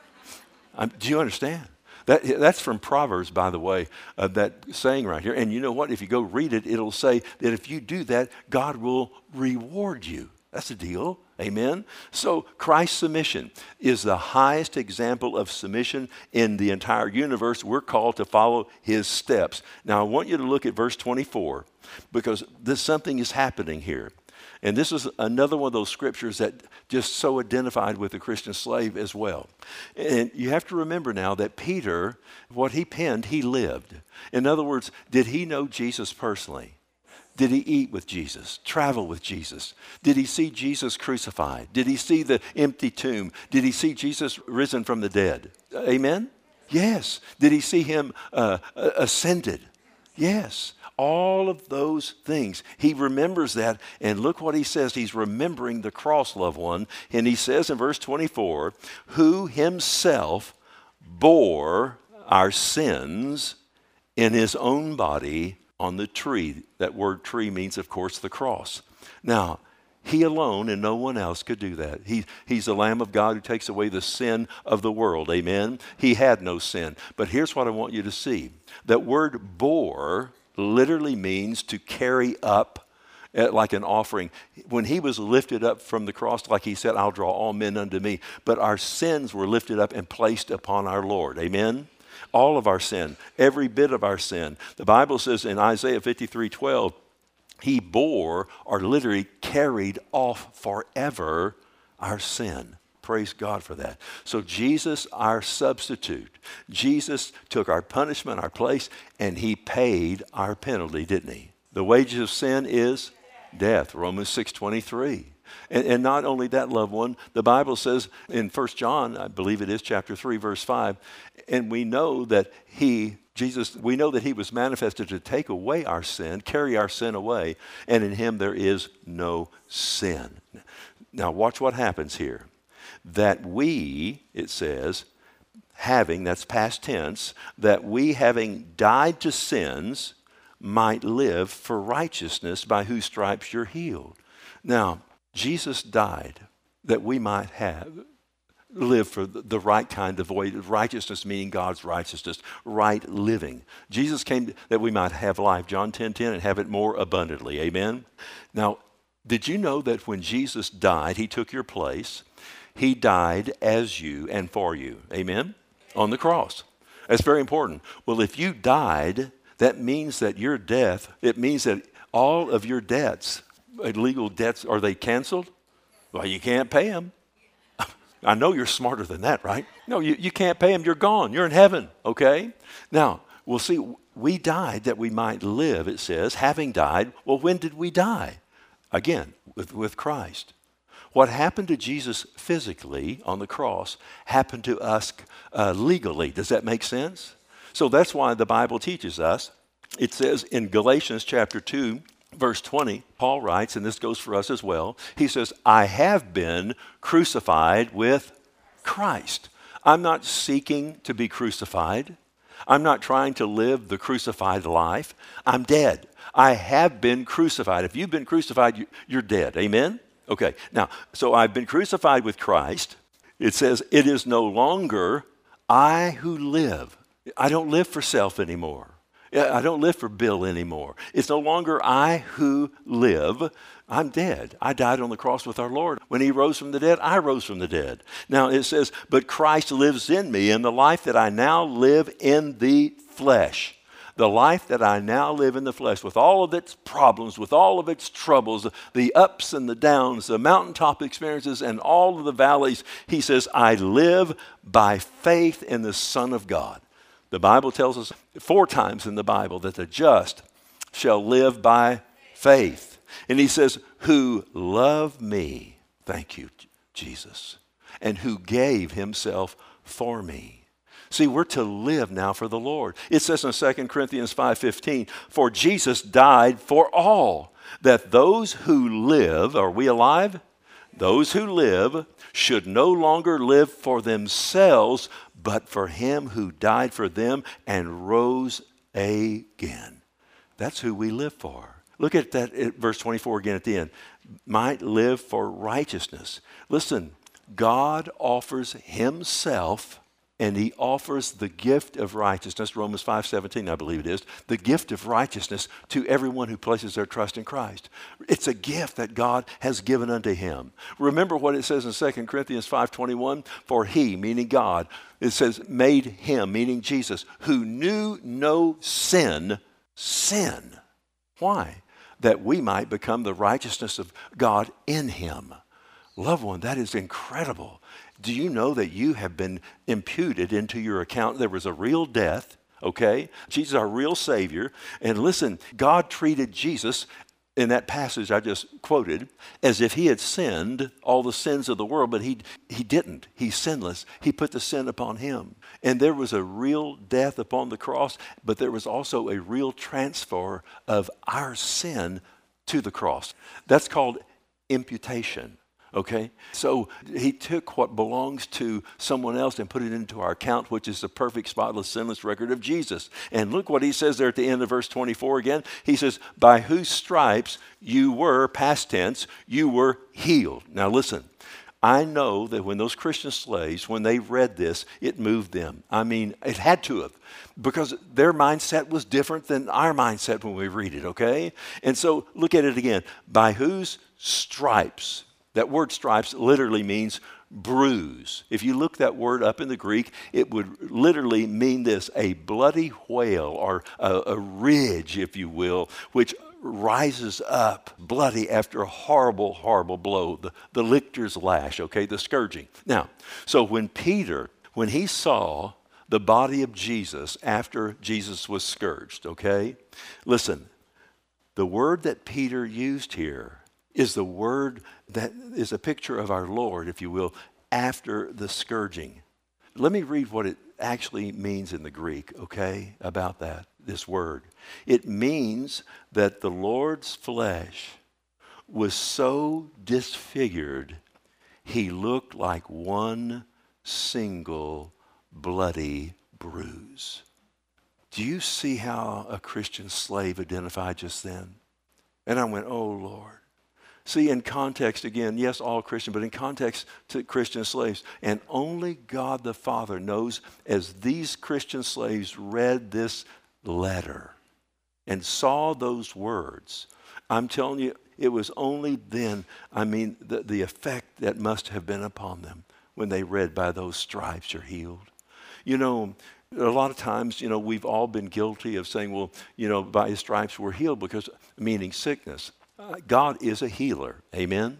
Um, do you understand? That, that's from Proverbs, by the way, uh, that saying right here. And you know what? If you go read it, it'll say that if you do that, God will reward you. That's the deal. Amen? So Christ's submission is the highest example of submission in the entire universe. We're called to follow his steps. Now, I want you to look at verse twenty-four because this something is happening here. And this is another one of those scriptures that just so identified with the Christian slave as well. And you have to remember now that Peter, what he penned, he lived. In other words, did he know Jesus personally? Did he eat with Jesus, travel with Jesus? Did he see Jesus crucified? Did he see the empty tomb? Did he see Jesus risen from the dead? Amen? Yes. Did he see him uh, ascended? Yes. All of those things. He remembers that, and look what he says. He's remembering the cross, loved one. And he says in verse twenty-four, who himself bore our sins in his own body on the tree. That word tree means, of course, the cross. Now, he alone and no one else could do that. He, he's the Lamb of God who takes away the sin of the world. Amen? He had no sin. But here's what I want you to see. That word bore literally means to carry up uh, like an offering. When he was lifted up from the cross, like he said, I'll draw all men unto me. But our sins were lifted up and placed upon our Lord. Amen? All of our sin, every bit of our sin. The Bible says in Isaiah fifty-three twelve, he bore or literally carried off forever our sin. Praise God for that. So Jesus, our substitute, Jesus took our punishment, our place, and he paid our penalty, didn't he? The wages of sin is death, Romans six twenty-three. And, and not only that, loved one, the Bible says in First John, I believe it is chapter three, verse five, and we know that he, Jesus, we know that he was manifested to take away our sin, carry our sin away, and in him there is no sin. Now watch what happens here. That we, it says, having, that's past tense, that we having died to sins might live for righteousness, by whose stripes you're healed. Now, Jesus died that we might have, live for the right kind of way, righteousness meaning God's righteousness, right living. Jesus came that we might have life, John ten ten, and have it more abundantly. Amen? Now, did you know that when Jesus died, he took your place? He died as you and for you. Amen? On the cross. That's very important. Well, if you died, that means that your death, it means that all of your debts, legal debts, are they canceled? Well, you can't pay them. I know you're smarter than that, right? No, you, you can't pay them. You're gone. You're in heaven, okay? Now, we'll see. We died that we might live, it says, having died. Well, when did we die? Again, with, with Christ. What happened to Jesus physically on the cross happened to us uh, legally. Does that make sense? So that's why the Bible teaches us. It says in Galatians chapter two, verse twenty, Paul writes, and this goes for us as well, he says, I have been crucified with Christ. I'm not seeking to be crucified. I'm not trying to live the crucified life. I'm dead. I have been crucified. If you've been crucified, you're dead. Amen? Okay, now, so I've been crucified with Christ. It says, it is no longer I who live. I don't live for self anymore. I don't live for Bill anymore. It's no longer I who live. I'm dead. I died on the cross with our Lord. When he rose from the dead, I rose from the dead. Now it says, but Christ lives in me, and the life that I now live in the flesh. The life that I now live in the flesh, with all of its problems, with all of its troubles, the ups and the downs, the mountaintop experiences, and all of the valleys, he says, I live by faith in the Son of God. The Bible tells us four times in the Bible that the just shall live by faith. And he says, who love me, thank you, Jesus, and who gave himself for me. See, we're to live now for the Lord. It says in Second Corinthians five fifteen, for Jesus died for all, that those who live, are we alive? Those who live should no longer live for themselves, but for him who died for them and rose again. That's who we live for. Look at that at verse twenty-four again at the end. Might live for righteousness. Listen, God offers himself, and he offers the gift of righteousness, Romans five seventeen, I believe it is, the gift of righteousness to everyone who places their trust in Christ. It's a gift that God has given unto him. Remember what it says in Second Corinthians five twenty-one, for he, meaning God, it says, made him, meaning Jesus, who knew no sin, sin. Why? That we might become the righteousness of God in him. Loved one, that is incredible. Do you know that you have been imputed into your account? There was a real death, okay? Jesus is our real Savior. And listen, God treated Jesus in that passage I just quoted as if he had sinned all the sins of the world, but he, he didn't. He's sinless. He put the sin upon him. And there was a real death upon the cross, but there was also a real transfer of our sin to the cross. That's called imputation. Okay, so he took what belongs to someone else and put it into our account, which is the perfect, spotless, sinless record of Jesus. And look what he says there at the end of verse twenty-four again. He says, by whose stripes you were, past tense, you were healed. Now listen, I know that when those Christian slaves, when they read this, it moved them. I mean, it had to have, because their mindset was different than our mindset when we read it, okay? And so look at it again. By whose stripes? That word stripes literally means bruise. If you look that word up in the Greek, it would literally mean this, a bloody whale or a, a ridge, if you will, which rises up bloody after a horrible, horrible blow, the, the lictor's lash, okay, the scourging. Now, so when Peter, when he saw the body of Jesus after Jesus was scourged, okay, listen, the word that Peter used here is the word that is a picture of our Lord, if you will, after the scourging. Let me read what it actually means in the Greek, okay, about that, this word. It means that the Lord's flesh was so disfigured, he looked like one single bloody bruise. Do you see how a Christian slave identified just then? And I went, oh, Lord. See, in context, again, yes, all Christian, but in context to Christian slaves. And only God the Father knows, as these Christian slaves read this letter and saw those words, I'm telling you, it was only then, I mean, the, the effect that must have been upon them when they read, by those stripes you're healed. You know, a lot of times, you know, we've all been guilty of saying, well, you know, by his stripes we're healed, because, meaning sickness. Uh, God is a healer. Amen?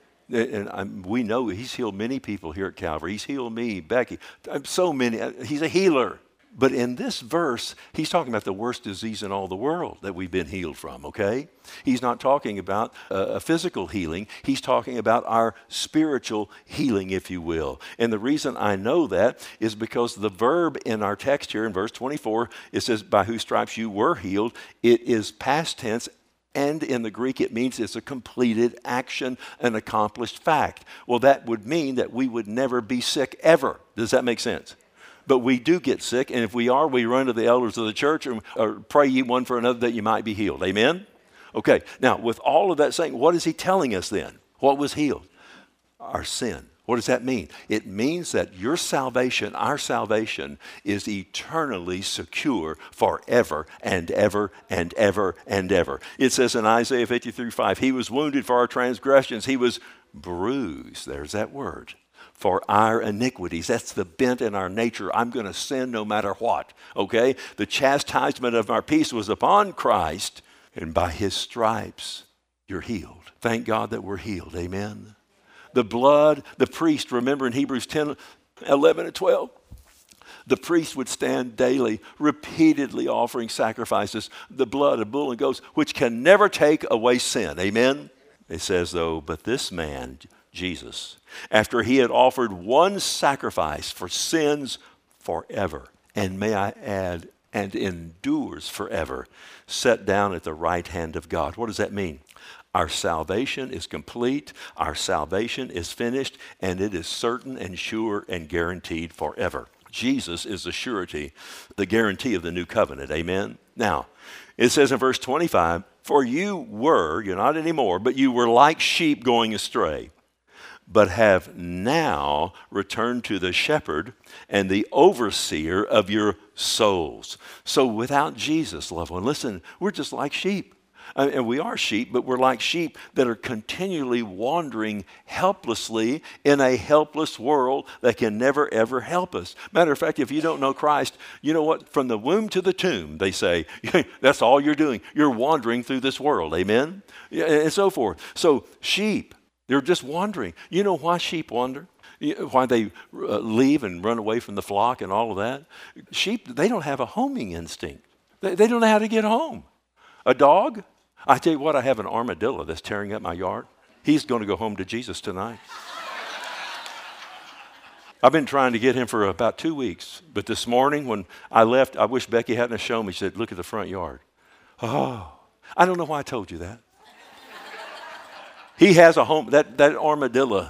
And I'm, we know he's healed many people here at Calvary. He's healed me, Becky, so many. He's a healer. But in this verse, he's talking about the worst disease in all the world that we've been healed from, okay? He's not talking about uh, a physical healing. He's talking about our spiritual healing, if you will. And the reason I know that is because the verb in our text here in verse twenty-four, it says, by whose stripes you were healed. It is past tense. And in the Greek, it means it's a completed action, an accomplished fact. Well, that would mean that we would never be sick ever. Does that make sense? But we do get sick, and if we are, we run to the elders of the church and or pray ye one for another that you might be healed. Amen? Okay, now with all of that saying, what is he telling us then? What was healed? Our sin. What does that mean? It means that your salvation, our salvation, is eternally secure forever and ever and ever and ever. It says in Isaiah fifty-three five, he was wounded for our transgressions. He was bruised. There's that word. For our iniquities. That's the bent in our nature. I'm going to sin no matter what. Okay? The chastisement of our peace was upon Christ, and by his stripes you're healed. Thank God that we're healed. Amen? The blood, the priest, remember in Hebrews ten, eleven, and twelve, the priest would stand daily, repeatedly offering sacrifices, the blood of bull and goats, which can never take away sin. Amen? It says, though, but this man, Jesus, after he had offered one sacrifice for sins forever, and may I add, and endures forever, sat down at the right hand of God. What does that mean? Our salvation is complete, our salvation is finished, and it is certain and sure and guaranteed forever. Jesus is the surety, the guarantee of the new covenant. Amen? Now, it says in verse twenty-five, for you were, you're not anymore, but you were like sheep going astray, but have now returned to the shepherd and the overseer of your souls. So without Jesus, loved one, listen, we're just like sheep. Uh, and we are sheep, but we're like sheep that are continually wandering helplessly in a helpless world that can never, ever help us. Matter of fact, if you don't know Christ, you know what? From the womb to the tomb, they say, that's all you're doing. You're wandering through this world. Amen? And so forth. So sheep, they're just wandering. You know why sheep wander? Why they uh, leave and run away from the flock and all of that? Sheep, they don't have a homing instinct. They, they don't know how to get home. A dog? I tell you what, I have an armadillo that's tearing up my yard. He's going to go home to Jesus tonight. I've been trying to get him for about two weeks. But this morning when I left, I wish Becky hadn't shown me. She said, look at the front yard. Oh, I don't know why I told you that. He has a home, that, that armadillo,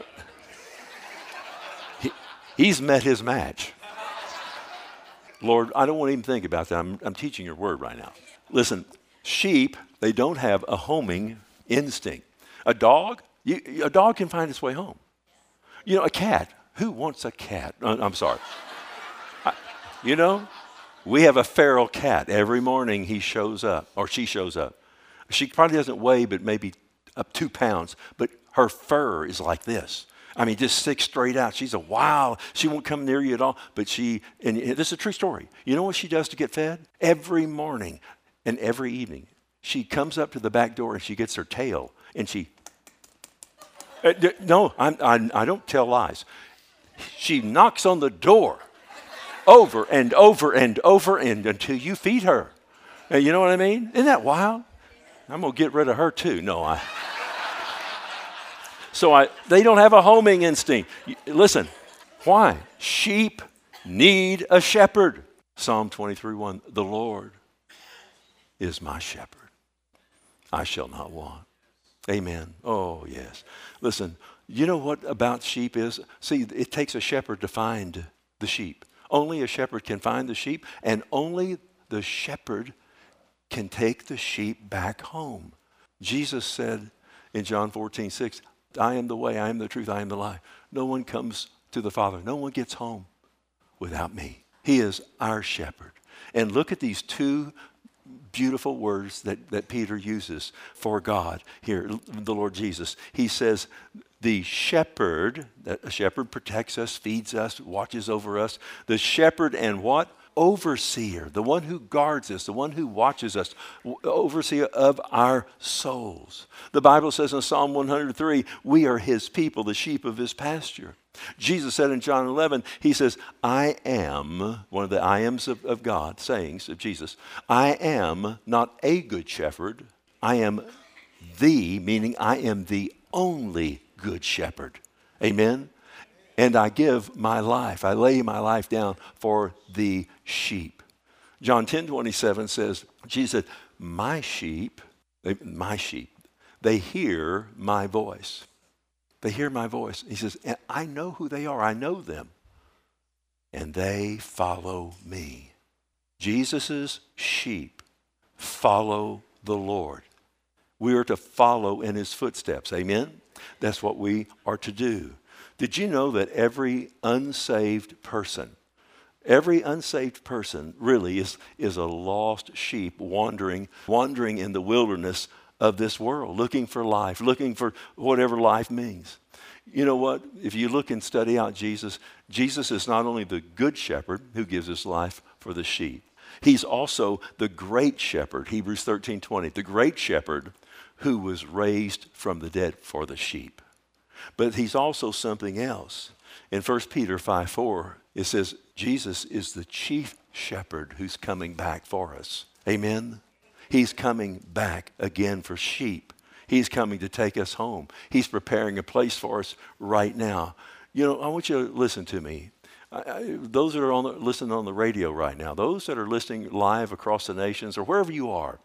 he, he's met his match. Lord, I don't want to even think about that. I'm, I'm teaching your word right now. Listen, sheep, they don't have a homing instinct. A dog, you, a dog can find its way home. You know, a cat, who wants a cat? Uh, I'm sorry. I, you know, we have a feral cat. Every morning he shows up, or she shows up. She probably doesn't weigh but maybe up two pounds, but her fur is like this. I mean, just sticks straight out. She's a wild, she won't come near you at all. But she, and this is a true story. You know what she does to get fed? Every morning and every evening, she comes up to the back door and she gets her tail and she, uh, d- no, I'm, I'm, I don't tell lies. She knocks on the door over and over and over and until you feed her. Uh, you know what I mean? Isn't that wild? I'm going to get rid of her too. No, I. So I, they don't have a homing instinct. Listen, why? Sheep need a shepherd. Psalm twenty-three one, the Lord is my shepherd. I shall not want. Amen. Oh, yes. Listen, you know what about sheep is? See, it takes a shepherd to find the sheep. Only a shepherd can find the sheep, and only the shepherd can take the sheep back home. Jesus said in John fourteen six, I am the way, I am the truth, I am the life. No one comes to the Father. No one gets home without me. He is our shepherd. And look at these two beautiful words that, that Peter uses for God here, the Lord Jesus. He says, the shepherd, that a shepherd protects us, feeds us, watches over us. The shepherd and what? Overseer, the one who guards us, the one who watches us, overseer of our souls. The Bible says in Psalm one hundred three, we are his people, the sheep of his pasture. Jesus said in John eleven, he says, I am, one of the I ams of, of God, sayings of Jesus, I am not a good shepherd, I am the, meaning I am the only good shepherd. Amen? And I give my life, I lay my life down for the sheep. John ten twenty-seven says, Jesus said, my sheep, my sheep, they hear my voice. They hear my voice. He says, and I know who they are. I know them. And they follow me. Jesus' sheep follow the Lord. We are to follow in his footsteps. Amen? That's what we are to do. Did you know that every unsaved person, every unsaved person really is, is a lost sheep wandering, wandering in the wilderness of this world, looking for life, looking for whatever life means. You know what? If you look and study out Jesus, Jesus is not only the good shepherd who gives his life for the sheep, he's also the great shepherd, Hebrews thirteen twenty, the great shepherd who was raised from the dead for the sheep. But he's also something else. In First Peter five four, it says, Jesus is the chief shepherd who's coming back for us. Amen? He's coming back again for sheep. He's coming to take us home. He's preparing a place for us right now. You know, I want you to listen to me. I, I, those that are on the, listening on the radio right now, those that are listening live across the nations or wherever you are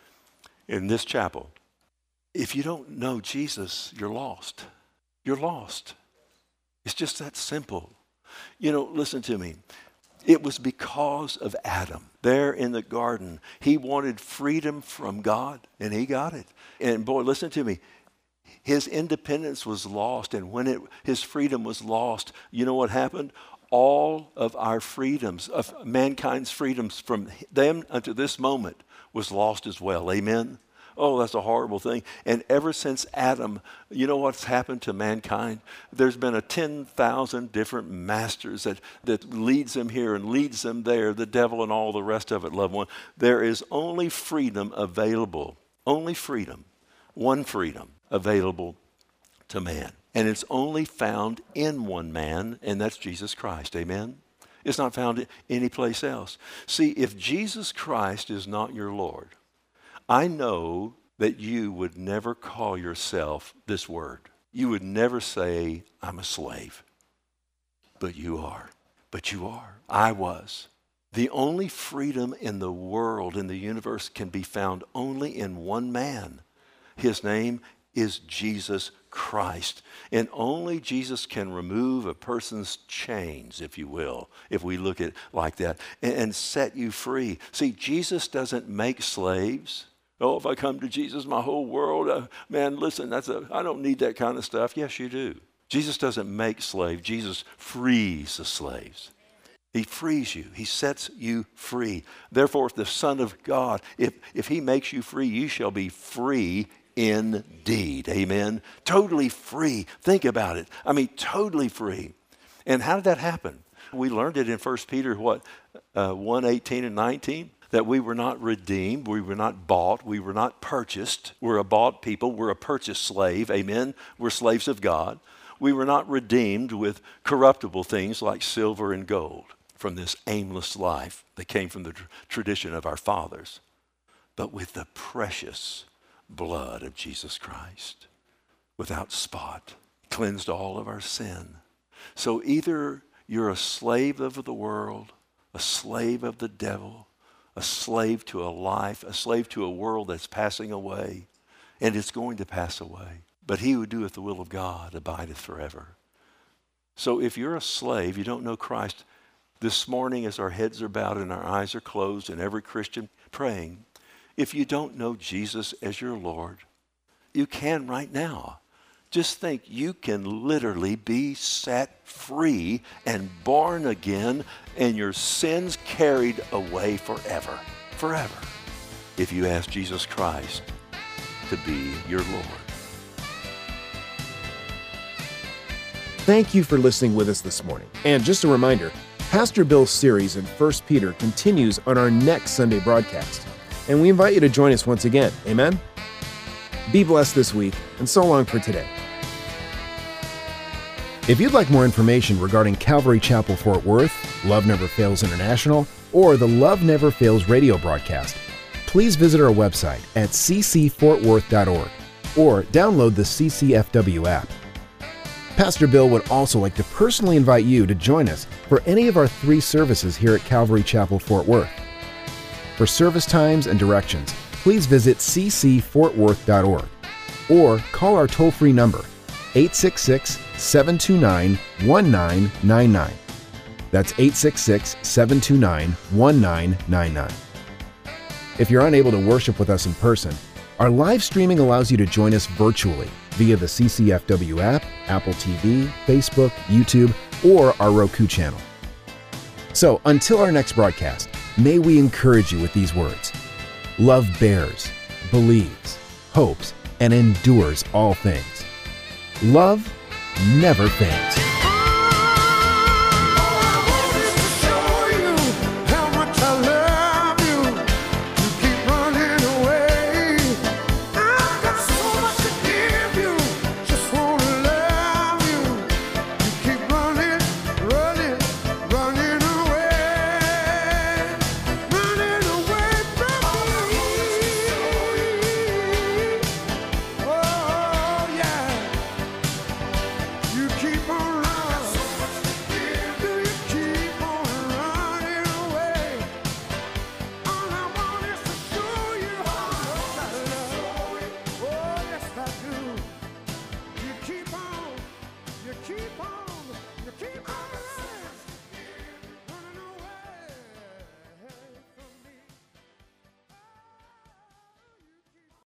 in this chapel, if you don't know Jesus, you're lost. You're lost. It's just that simple. You know, listen to me. It was because of Adam there in the garden. He wanted freedom from God, and he got it. And boy, listen to me. His independence was lost, and when it, his freedom was lost, you know what happened? All of our freedoms, of mankind's freedoms from them unto this moment was lost as well. Amen? Oh, that's a horrible thing. And ever since Adam, you know what's happened to mankind? There's been a ten thousand different masters that, that leads them here and leads them there, the devil and all the rest of it, loved one. There is only freedom available, only freedom, one freedom available to man. And it's only found in one man, and that's Jesus Christ. Amen? It's not found anyplace else. See, if Jesus Christ is not your Lord, I know that you would never call yourself this word. You would never say, I'm a slave. But you are. But you are. I was. The only freedom in the world, in the universe, can be found only in one man. His name is Jesus Christ. And only Jesus can remove a person's chains, if you will, if we look at it like that, and, and set you free. See, Jesus doesn't make slaves. Oh, if I come to Jesus, my whole world, uh, man, listen, that's a, I don't need that kind of stuff. Yes, you do. Jesus doesn't make slaves. Jesus frees the slaves. He frees you. He sets you free. Therefore, if the Son of God, if, if he makes you free, you shall be free indeed. Amen? Totally free. Think about it. I mean, totally free. And how did that happen? We learned it in First Peter, what, uh, one eighteen and nineteen. That we were not redeemed, we were not bought, we were not purchased. We're a bought people, we're a purchased slave, amen? We're slaves of God. We were not redeemed with corruptible things like silver and gold from this aimless life that came from the tr- tradition of our fathers, but with the precious blood of Jesus Christ, without spot, cleansed all of our sin. So either you're a slave of the world, a slave of the devil, a slave to a life, a slave to a world that's passing away, and it's going to pass away. But he who doeth the will of God abideth forever. So if you're a slave, you don't know Christ, This morning, as our heads are bowed and our eyes are closed, and every Christian praying, if you don't know Jesus as your Lord, you can right now. Just think, you can literally be set free and born again, and your sins carried away forever, forever, if you ask Jesus Christ to be your Lord. Thank you for listening with us this morning. And just a reminder, Pastor Bill's series in First Peter continues on our next Sunday broadcast. And we invite you to join us once again. Amen? Be blessed this week, and so long for today. If you'd like more information regarding Calvary Chapel Fort Worth, Love Never Fails International, or the Love Never Fails radio broadcast, please visit our website at c c fort worth dot org or download the C C F W app. Pastor Bill would also like to personally invite you to join us for any of our three services here at Calvary Chapel Fort Worth. For service times and directions, please visit c c fort worth dot org or call our toll-free number, eight six six, seven two nine, one nine nine nine. That's eight six six, seven two nine, one nine nine nine. If you're unable to worship with us in person, our live streaming allows you to join us virtually via the C C F W app, Apple T V, Facebook, YouTube, or our Roku channel. So until our next broadcast, may we encourage you with these words. Love bears, believes, hopes, and endures all things. Love never fails.